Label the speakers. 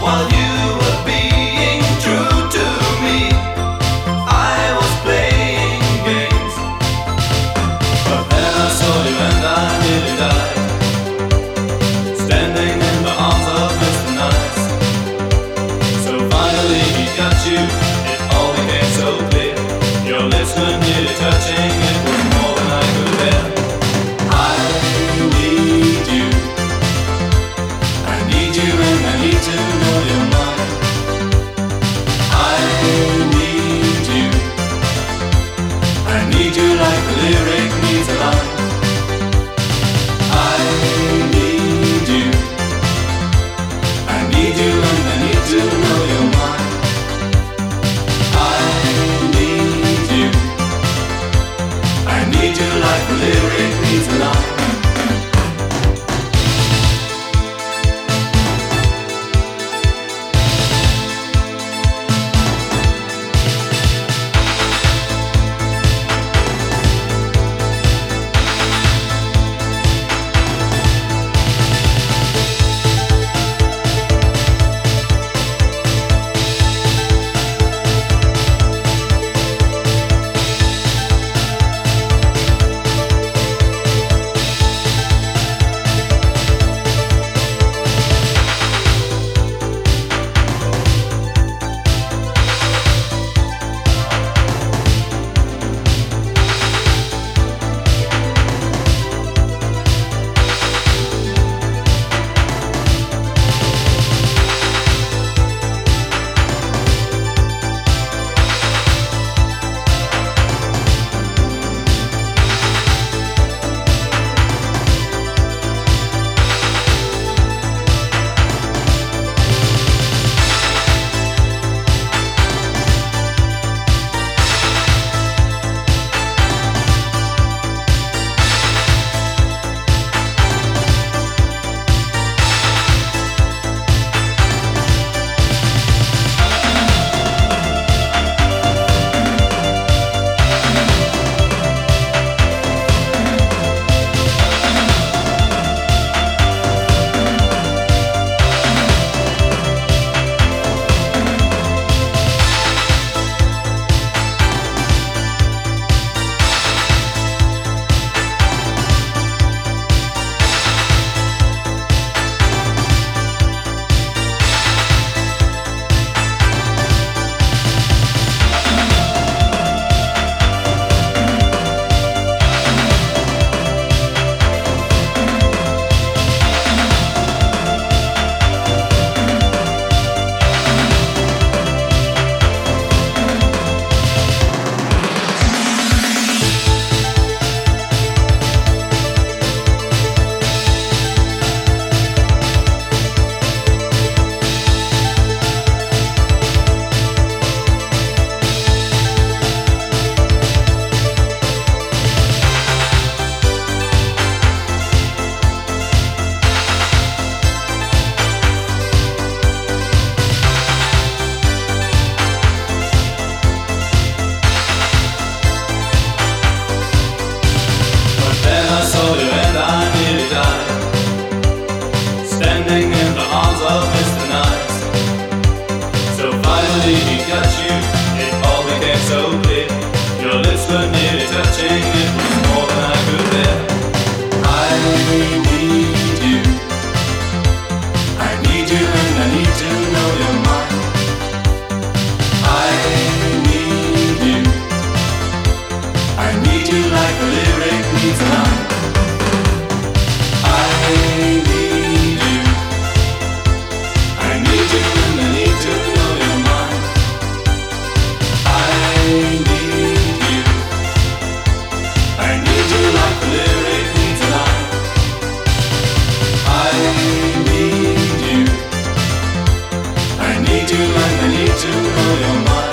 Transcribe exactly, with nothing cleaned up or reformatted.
Speaker 1: while you were being true to me. I was playing games, but then I saw you and I nearly died, standing in the arms of Mister Nice. So finally he got you, it all became so clear. Your lips were nearly touching, it was more than I could bear. I need you, I need you and I need to know you're mine. I need you, I need you like the lyric needs a line. I need you, I need you and I need to know you're mine. I need you, I need you like the lyric needs a line.
Speaker 2: need you and I need to know your mind.